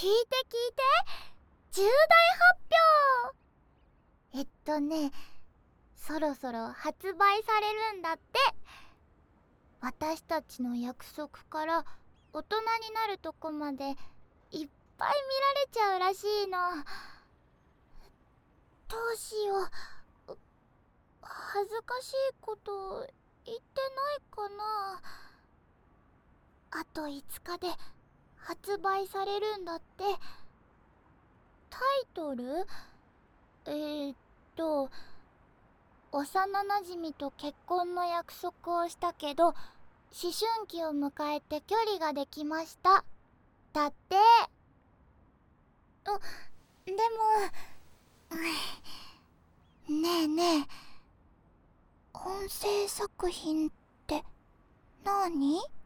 聞いて、重大発表。そろそろ発売されるんだって。私たちの約束から大人になるとこまでいっぱい見られちゃうらしいの。どうしよう。恥ずかしいこと言ってないかな。あと5日で発売されるんだって。タイトル？幼なじみと結婚の約束をしたけど思春期を迎えて距離ができましただって。でもねえねえ、音声作品って何？